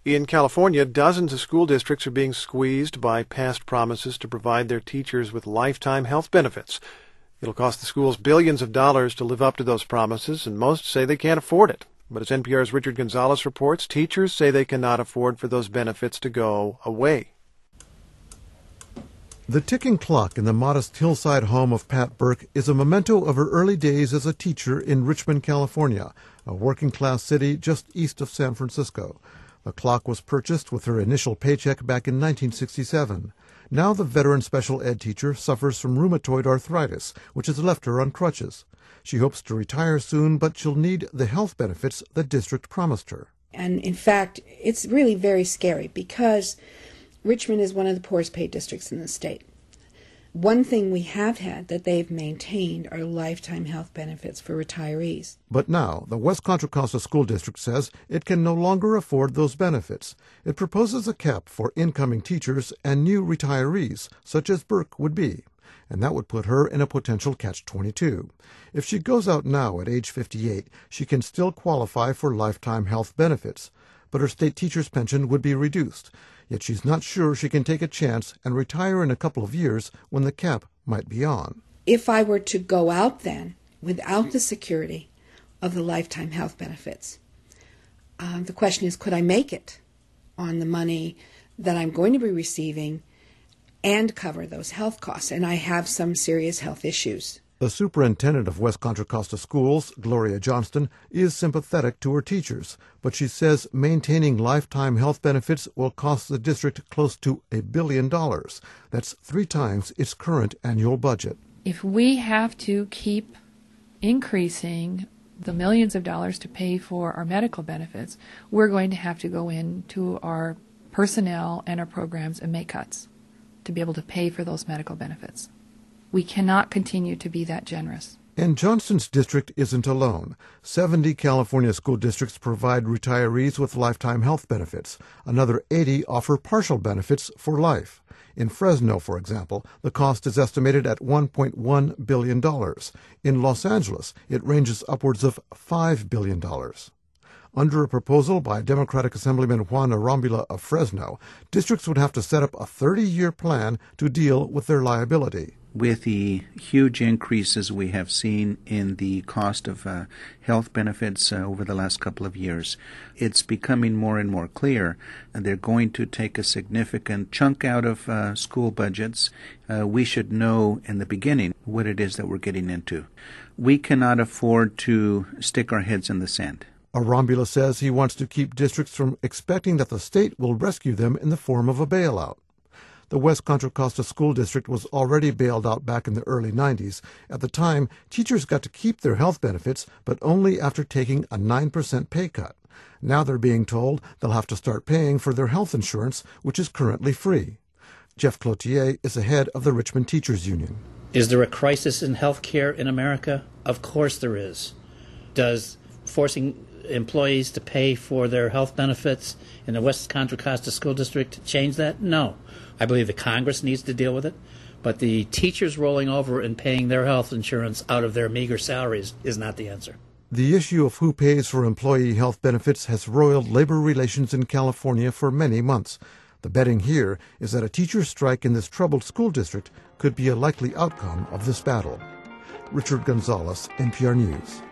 In California, dozens of school districts are being squeezed by past promises to provide their teachers with lifetime health benefits. It'll cost the schools billions of dollars to live up to those promises, and most say they can't afford it. But as NPR's Richard Gonzalez reports, teachers say they cannot afford for those benefits to go away. The ticking clock in the modest hillside home of Pat Burke is a memento of her early days as a teacher in Richmond, California, a working-class city just east of San Francisco. The clock was purchased with her initial paycheck back in 1967. Now the veteran special ed teacher suffers from rheumatoid arthritis, which has left her on crutches. She hopes to retire soon, but she'll need the health benefits the district promised her. And in fact, it's really very scary because Richmond is one of the poorest paid districts in the state. One thing we have had that they've maintained are lifetime health benefits for retirees. But now, the West Contra Costa School District says it can no longer afford those benefits. It proposes a cap for incoming teachers and new retirees, such as Burke would be. And that would put her in a potential catch-22. If she goes out now at age 58, she can still qualify for lifetime health benefits, but her state teacher's pension would be reduced. Yet she's not sure she can take a chance and retire in a couple of years when the cap might be on. If I were to go out then without the security of the lifetime health benefits, the question is, could I make it on the money that I'm going to be receiving and cover those health costs? And I have some serious health issues. The superintendent of West Contra Costa Schools, Gloria Johnston, is sympathetic to her teachers, but she says maintaining lifetime health benefits will cost the district close to $1 billion. That's 3 times its current annual budget. If we have to keep increasing the millions of dollars to pay for our medical benefits, we're going to have to go into our personnel and our programs and make cuts to be able to pay for those medical benefits. We cannot continue to be that generous. And Johnston's district isn't alone. 70 California school districts provide retirees with lifetime health benefits. Another 80 offer partial benefits for life. In Fresno, for example, the cost is estimated at $1.1 billion. In Los Angeles, it ranges upwards of $5 billion. Under a proposal by Democratic Assemblyman Juan Arambula of Fresno, districts would have to set up a 30-year plan to deal with their liability. With the huge increases we have seen in the cost of health benefits over the last couple of years, it's becoming more and more clear they're going to take a significant chunk out of school budgets. We should know in the beginning what it is that we're getting into. We cannot afford to stick our heads in the sand. Arambula says he wants to keep districts from expecting that the state will rescue them in the form of a bailout. The West Contra Costa School District was already bailed out back in the early 90s. At the time, teachers got to keep their health benefits, but only after taking a 9% pay cut. Now they're being told they'll have to start paying for their health insurance, which is currently free. Jeff Cloutier is the head of the Richmond Teachers Union. Is there a crisis in health care in America? Of course there is. Does forcing employees to pay for their health benefits in the West Contra Costa School District change that? No. I believe the Congress needs to deal with it, but the teachers rolling over and paying their health insurance out of their meager salaries is not the answer. The issue of who pays for employee health benefits has roiled labor relations in California for many months. The betting here is that a teacher strike in this troubled school district could be a likely outcome of this battle. Richard Gonzalez, NPR News.